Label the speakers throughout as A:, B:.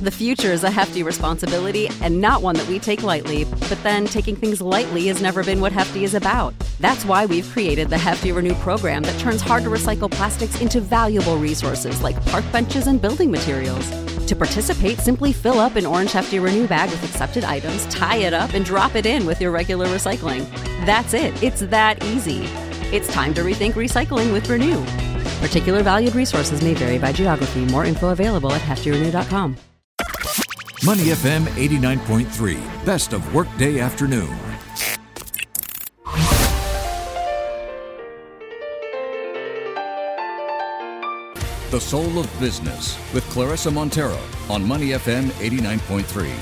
A: The future is a hefty responsibility and not one that we take lightly. But then taking things lightly has never been what Hefty is about. That's why we've created the Hefty Renew program that turns hard-to-recycle plastics into valuable resources like park benches and building materials. To participate, simply fill up an orange Hefty Renew bag with accepted items, tie it up, and drop it in with your regular recycling. That's it. It's that easy. It's time to rethink recycling with Renew. Particular valued resources may vary by geography. More info available at heftyrenew.com.
B: Money FM 89.3, best of workday afternoon. The Soul of Business with Clarissa Montero on Money FM 89.3.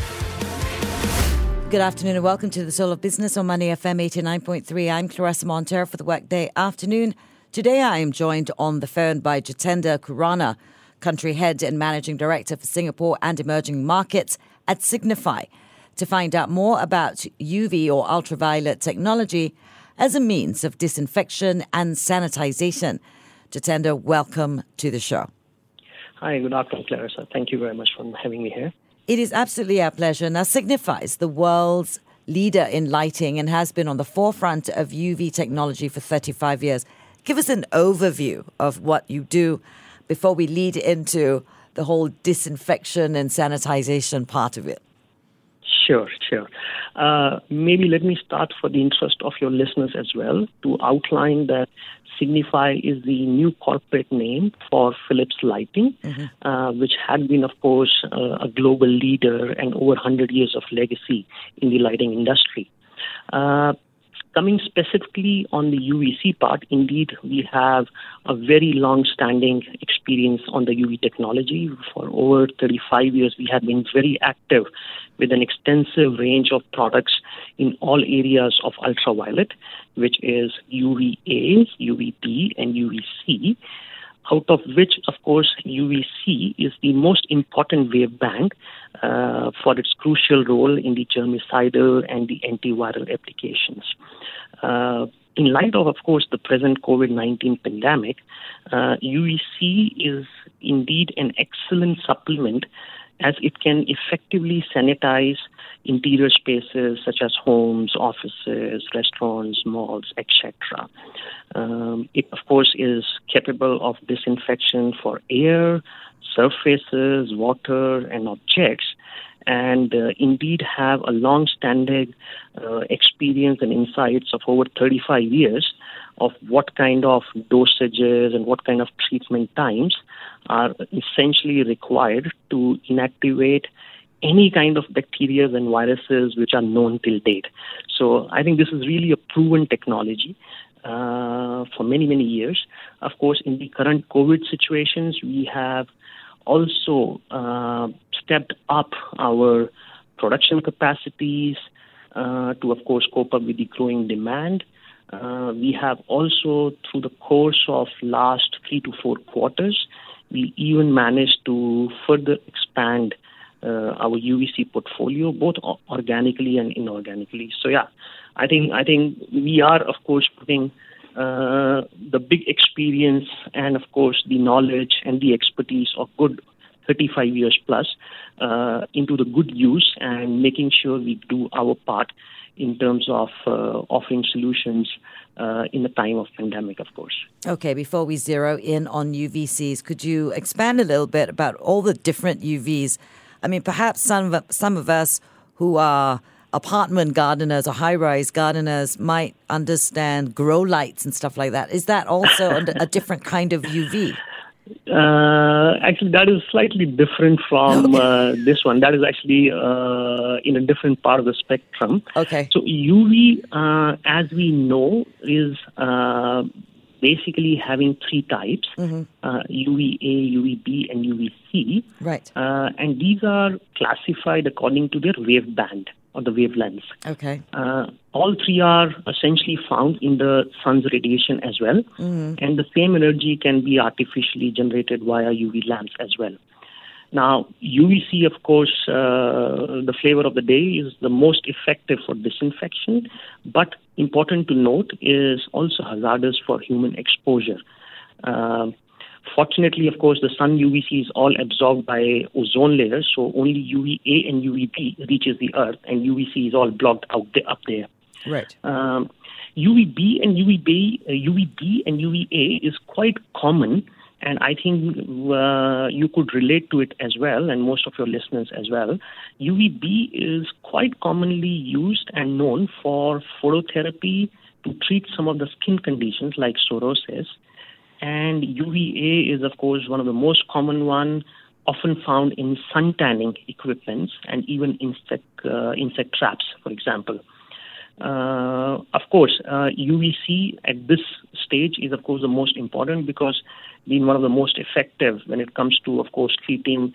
C: Good afternoon and welcome to The Soul of Business on Money FM 89.3. I'm Clarissa Montero for the workday afternoon. Today I am joined on the phone by Jitendra Khurana, Country Head and Managing Director for Singapore and Emerging Markets at Signify, to find out more about UV or ultraviolet technology as a means of disinfection and sanitization. Jitendra, welcome to the show.
D: Hi, good afternoon, Clarissa. Thank you very much for having me here.
C: It is absolutely our pleasure. Now, Signify is the world's leader in lighting and has been on the forefront of UV technology for 35 years. Give us an overview of what you do before we lead into the whole disinfection and sanitization part of it.
D: Sure. Maybe let me start for the interest of your listeners as well to outline that Signify is the new corporate name for Philips Lighting, which had been, of course, a global leader and over 100 years of legacy in the lighting industry. Coming specifically on the UVC part, indeed, we have a very long-standing experience on the UV technology. For over 35 years, we have been very active with an extensive range of products in all areas of ultraviolet, which is UVA, UVB, and UVC, out of which, of course, UVC is the most important waveband for its crucial role in the germicidal and the antiviral applications. In light of course, the present COVID-19 pandemic, UVC is indeed an excellent supplement as it can effectively sanitize interior spaces such as homes, offices, restaurants, malls, etc. It, of course, is capable of disinfection for air, surfaces, water, and objects, and indeed have a long-standing experience and insights of over 35 years of what kind of dosages and what kind of treatment times are essentially required to inactivate any kind of bacteria and viruses which are known till date. So I think this is really a proven technology for many, many years. Of course, in the current COVID situations, we have also stepped up our production capacities to, of course, cope up with the growing demand. We have also, through the course of last 3 to 4 quarters, we even managed to further expand our UVC portfolio, both organically and inorganically. So, yeah, I think we are, of course, putting the big experience and, of course, the knowledge and the expertise of good 35 years plus into the good use and making sure we do our part in terms of offering solutions in the time of pandemic, of course.
C: Okay, before we zero in on UVCs, could you expand a little bit about all the different UVs? I mean, perhaps some of us who are apartment gardeners or high-rise gardeners might understand grow lights and stuff like that. Is that also a different kind of UV?
D: Actually, that is slightly different from this one. That is actually in a different part of the spectrum.
C: Okay.
D: So UV, as we know, is basically having 3 types, UVA, UVB, and UVC.
C: Right.
D: And these are classified according to their waveband or the wavelengths.
C: Okay.
D: All 3 are essentially found in the sun's radiation as well. And the same energy can be artificially generated via UV lamps as well. Now, UVC, of course, the flavor of the day, is the most effective for disinfection, but important to note is also hazardous for human exposure. Fortunately, of course, the sun UVC is all absorbed by ozone layers, so only UVA and UVB reaches the Earth, and UVC is all blocked up there.
C: Right.
D: UVB and UVB and UVA is quite common, and I think you could relate to it as well, and most of your listeners as well. UVB is quite commonly used and known for phototherapy to treat some of the skin conditions like psoriasis. And UVA is, of course, one of the most common one, often found in sun tanning equipments and even insect traps, for example. Of course, UVC at this stage is, of course, the most important because being one of the most effective when it comes to, of course, treating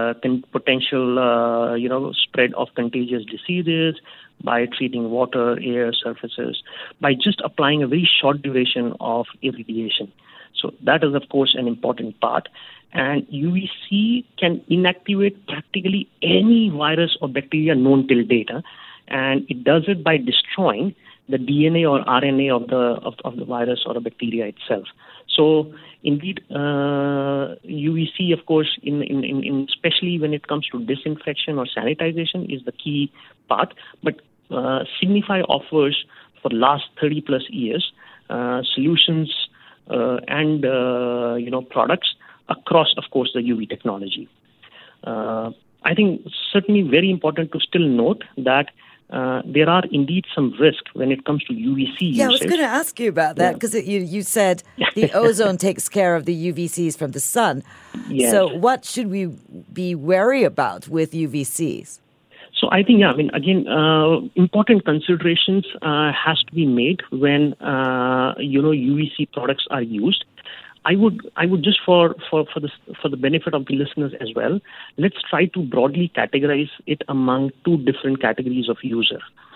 D: potential, spread of contagious diseases by treating water, air, surfaces, by just applying a very short duration of irradiation. So that is, of course, an important part. And UVC can inactivate practically any virus or bacteria known till date. And it does it by destroying the DNA or RNA of the virus or a bacteria itself. So indeed, UVC, of course, in especially when it comes to disinfection or sanitization, is the key part. But Signify offers for the last 30 plus years solutions and products across, of course, the UV technology. I think certainly very important to still note that there are indeed some risk when it comes to UVC usage.
C: Yeah, I was going to ask you about that because you said the ozone takes care of the UVCs from the sun.
D: Yes.
C: So what should we be wary about with UVCs?
D: So I think, again, important considerations has to be made when UVC products are used. I would just for the benefit of the listeners as well, let's try to broadly categorize it among two different categories of user.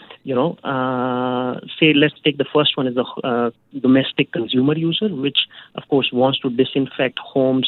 D: Say let's take the first one as a domestic consumer user, which of course wants to disinfect homes,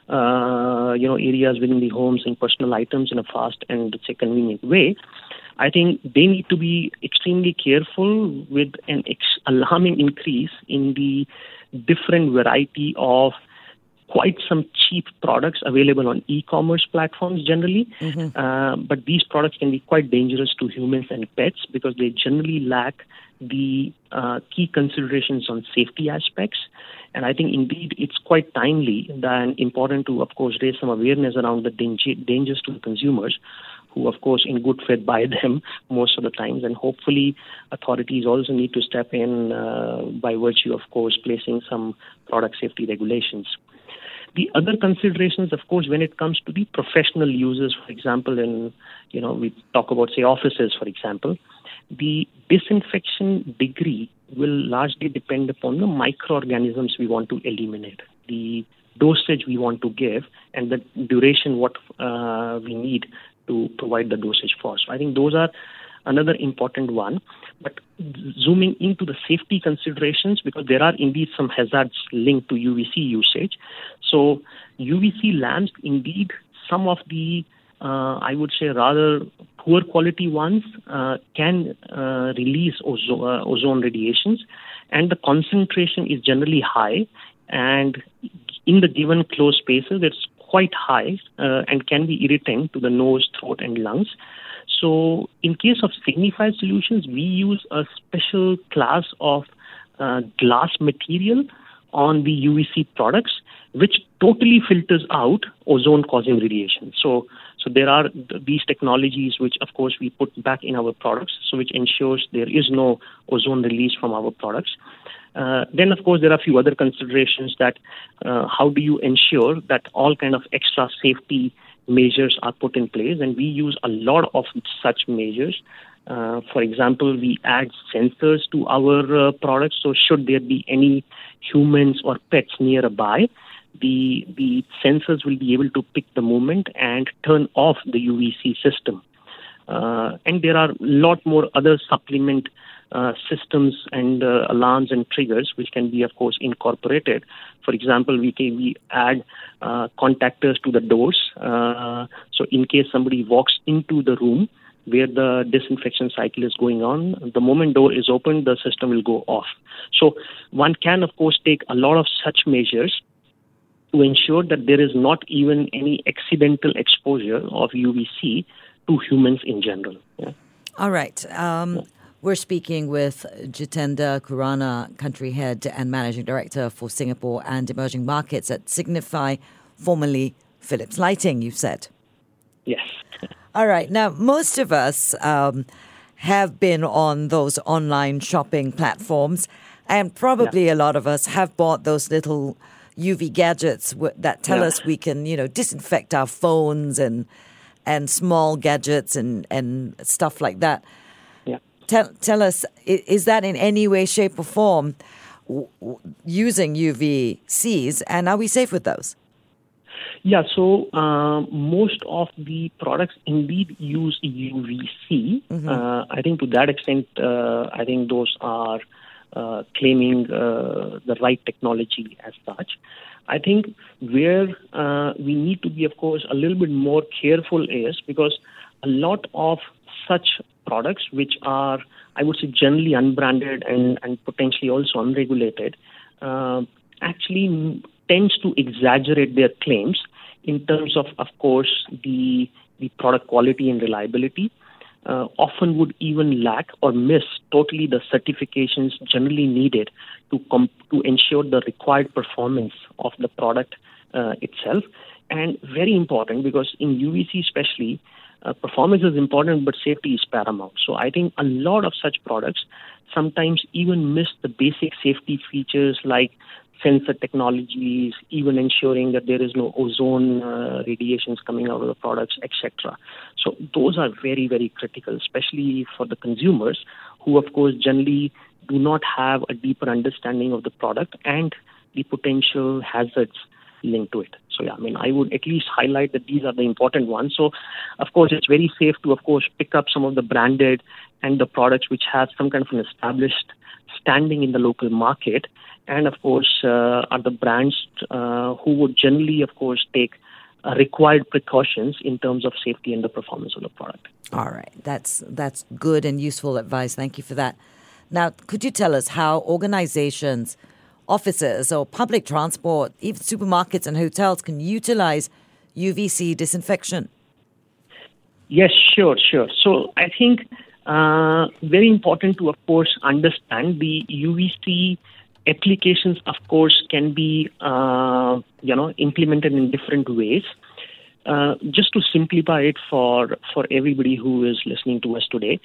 D: areas within the homes and personal items in a fast and, let's say, convenient way. I think they need to be extremely careful with an alarming increase in the different variety of quite some cheap products available on e-commerce platforms generally. Mm-hmm. But these products can be quite dangerous to humans and pets because they generally lack the key considerations on safety aspects. And I think indeed it's quite timely and important to, of course, raise some awareness around the dangers to the consumers who, of course, in good faith buy them most of the times. And hopefully authorities also need to step in by virtue, of course, placing some product safety regulations. The other considerations, of course, when it comes to the professional users, for example, we talk about, say, offices, for example, the disinfection degree will largely depend upon the microorganisms we want to eliminate, the dosage we want to give, and the duration what we need to provide the dosage for. So I think those are another important one. But zooming into the safety considerations, because there are indeed some hazards linked to UVC usage. So UVC lamps, indeed, some of the, I would say, rather poor quality ones can release ozone radiations, and the concentration is generally high, and in the given closed spaces, it's quite high and can be irritant to the nose, throat, and lungs. So in case of Signify solutions, we use a special class of glass material on the UVC products, which totally filters out ozone-causing radiation. So there are these technologies which, of course, we put back in our products, so which ensures there is no ozone release from our products. Then, of course, there are a few other considerations that how do you ensure that all kind of extra safety measures are put in place, and we use a lot of such measures. For example, we add sensors to our products, so should there be any humans or pets nearby, the sensors will be able to pick the movement and turn off the UVC system. And there are a lot more other supplement systems and alarms and triggers which can be, of course, incorporated. For example, we add contactors to the doors. So in case somebody walks into the room where the disinfection cycle is going on, the moment door is opened, the system will go off. So one can, of course, take a lot of such measures to ensure that there is not even any accidental exposure of UVC to humans in general. Yeah.
C: All right. We're speaking with Jitendra Khurana, Country Head and Managing Director for Singapore and Emerging Markets at Signify, formerly Philips Lighting, you've said.
D: Yes.
C: All right. Now, most of us have been on those online shopping platforms, and probably a lot of us have bought those little UV gadgets that tell us we can, disinfect our phones and small gadgets and stuff like that.
D: Yeah.
C: Tell us, is that in any way, shape, or form using UVCs, and are we safe with those?
D: Yeah, so most of the products indeed use UVC. I think to that extent, I think those are claiming the right technology as such. I think where we need to be, of course, a little bit more careful is because a lot of such products, which are, I would say, generally unbranded and potentially also unregulated, actually tends to exaggerate their claims in terms of course, the product quality and reliability. Often would even lack or miss totally the certifications generally needed to ensure the required performance of the product itself. And very important, because in UVC especially, performance is important, but safety is paramount. So I think a lot of such products sometimes even miss the basic safety features like sensor technologies, even ensuring that there is no ozone radiations coming out of the products, etc. So those are very, very critical, especially for the consumers who, of course, generally do not have a deeper understanding of the product and the potential hazards linked to it. So, yeah, I mean, I would at least highlight that these are the important ones. So, of course, it's very safe to, of course, pick up some of the branded and the products which have some kind of an established standing in the local market. And, of course, are the brands who would generally, of course, take required precautions in terms of safety and the performance of the product.
C: All right. That's good and useful advice. Thank you for that. Now, could you tell us how organizations, offices or public transport, even supermarkets and hotels can utilize UVC disinfection?
D: Yes, sure. So I think very important to, of course, understand the UVC applications, of course, can be, implemented in different ways. Just to simplify it for everybody who is listening to us today,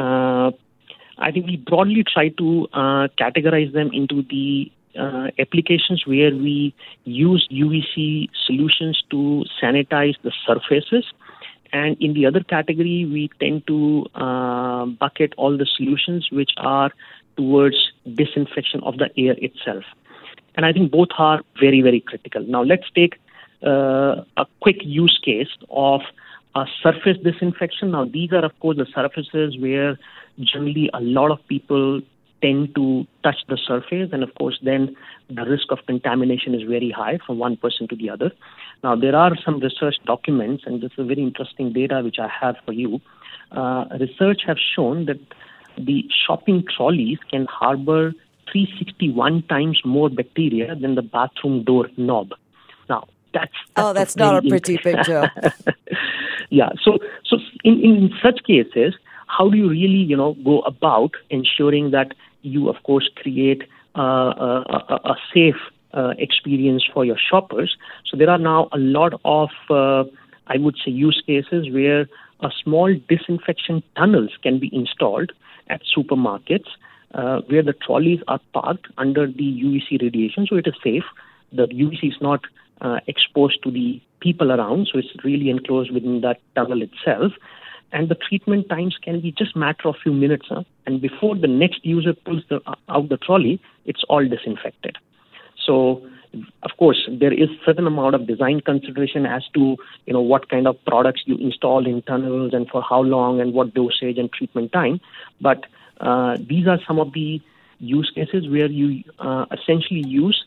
D: I think we broadly try to categorize them into the applications where we use UVC solutions to sanitize the surfaces. And in the other category, we tend to bucket all the solutions which are towards disinfection of the air itself. And I think both are very, very critical. Now, let's take a quick use case of a surface disinfection. Now, these are, of course, the surfaces where generally a lot of people tend to touch the surface. And, of course, then the risk of contamination is very high from one person to the other. Now, there are some research documents, and this is very interesting data which I have for you. Research has shown that the shopping trolleys can harbor 361 times more bacteria than the bathroom door knob. Now, that's
C: not a pretty picture.
D: Yeah. So in such cases, how do you really, go about ensuring that you, of course, create a safe experience for your shoppers? So there are now a lot of, I would say, use cases where a small disinfection tunnels can be installed at supermarkets where the trolleys are parked under the UVC radiation, so it is safe. The UVC is not exposed to the people around, so it's really enclosed within that tunnel itself. And the treatment times can be just a matter of few minutes. And before the next user pulls out the trolley, it's all disinfected. So, of course, there is certain amount of design consideration as to, what kind of products you install in tunnels and for how long and what dosage and treatment time. But these are some of the use cases where you essentially use,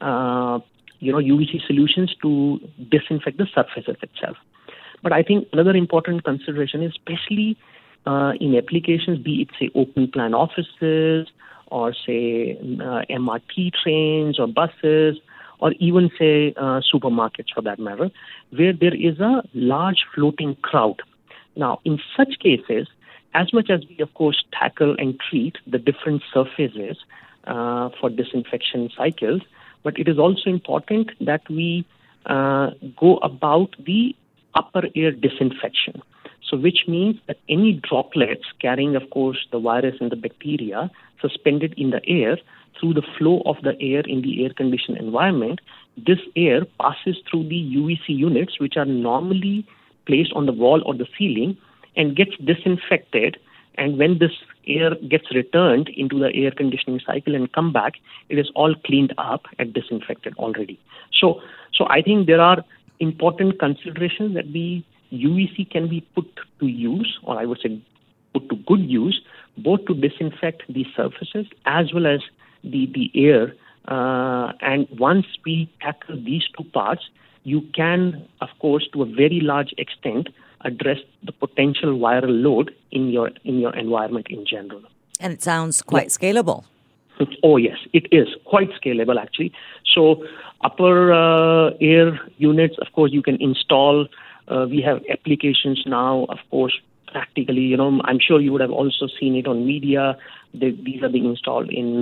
D: UVC solutions to disinfect the surfaces itself. But I think another important consideration is especially in applications, be it, say, open plan offices or, say, MRT trains or buses or even say supermarkets for that matter, where there is a large floating crowd. Now, in such cases, as much as we, of course, tackle and treat the different surfaces for disinfection cycles, but it is also important that we go about the upper air disinfection. So which means that any droplets carrying, of course, the virus and the bacteria suspended in the air through the flow of the air in the air-conditioned environment, this air passes through the UVC units, which are normally placed on the wall or the ceiling, and gets disinfected. And when this air gets returned into the air conditioning cycle and come back, it is all cleaned up and disinfected already. So I think there are important considerations that the UVC can be put to use, or I would say put to good use, both to disinfect the surfaces as well as the air. And once we tackle these two parts, you can, of course, to a very large extent, address the potential viral load in your environment in general.
C: And it sounds quite scalable.
D: Oh, yes, it is quite scalable, actually. So upper air units, of course, you can install. We have applications now, of course, practically. I'm sure you would have also seen it on media. These are being installed in,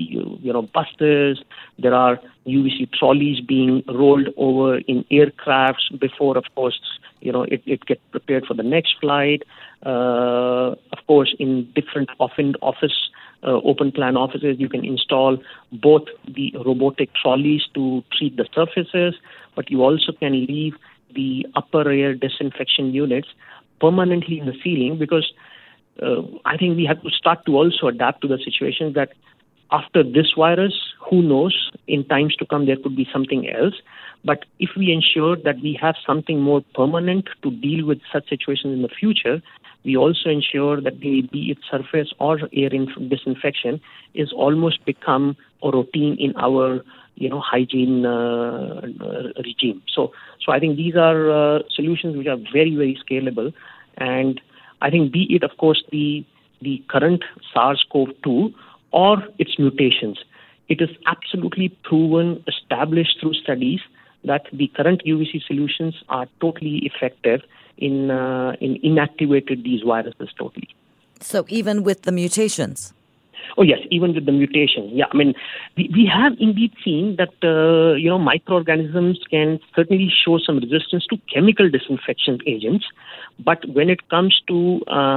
D: buses. There are UVC trolleys being rolled over in aircrafts before, of course, it gets prepared for the next flight. Of course, in different open plan offices, you can install both the robotic trolleys to treat the surfaces, but you also can leave the upper air disinfection units permanently in the ceiling, because I think we have to start to also adapt to the situation that after this virus, who knows, in times to come there could be something else. But if we ensure that we have something more permanent to deal with such situations in the future, we also ensure that be it surface or air disinfection is almost become a routine in our hygiene regime. So I think these are solutions which are very, very scalable. And I think be it, of course, the current SARS-CoV-2 or its mutations, it is absolutely proven, established through studies, that the current UVC solutions are totally effective in inactivating these viruses totally.
C: So even with the mutations?
D: Oh, yes, even with the mutation. Yeah, I mean, we have indeed seen that, microorganisms can certainly show some resistance to chemical disinfection agents. But when it comes to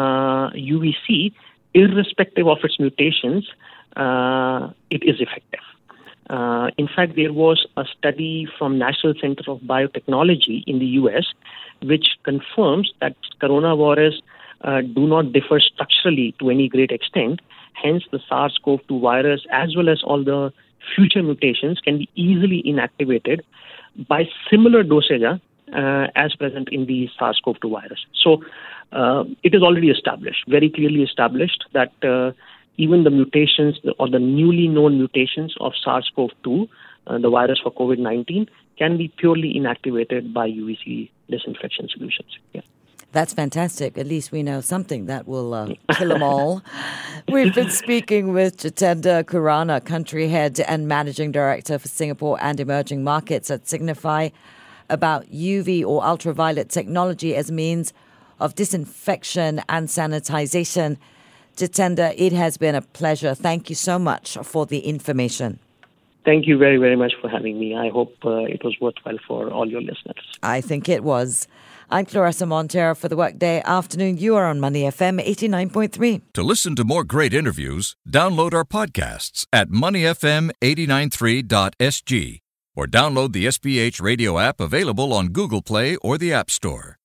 D: UVC, irrespective of its mutations, it is effective. In fact, there was a study from National Center of Biotechnology in the U.S. which confirms that coronavirus do not differ structurally to any great extent. Hence, the SARS-CoV-2 virus, as well as all the future mutations, can be easily inactivated by similar dosage as present in the SARS-CoV-2 virus. So it is already established, very clearly established, that even the mutations or the newly known mutations of SARS-CoV-2, the virus for COVID-19, can be purely inactivated by UVC disinfection solutions. Yeah.
C: That's fantastic. At least we know something that will kill them all. We've been speaking with Jitendra Khurana, Country Head and Managing Director for Singapore and Emerging Markets at Signify, about UV or ultraviolet technology as means of disinfection and sanitization. Jitendra, it has been a pleasure. Thank you so much for the information.
D: Thank you very, very much for having me. I hope it was worthwhile for all your listeners.
C: I think it was. I'm Clarissa Montero for the Workday Afternoon. You are on Money FM 89.3.
B: To listen to more great interviews, download our podcasts at moneyfm893.sg or download the SPH radio app available on Google Play or the App Store.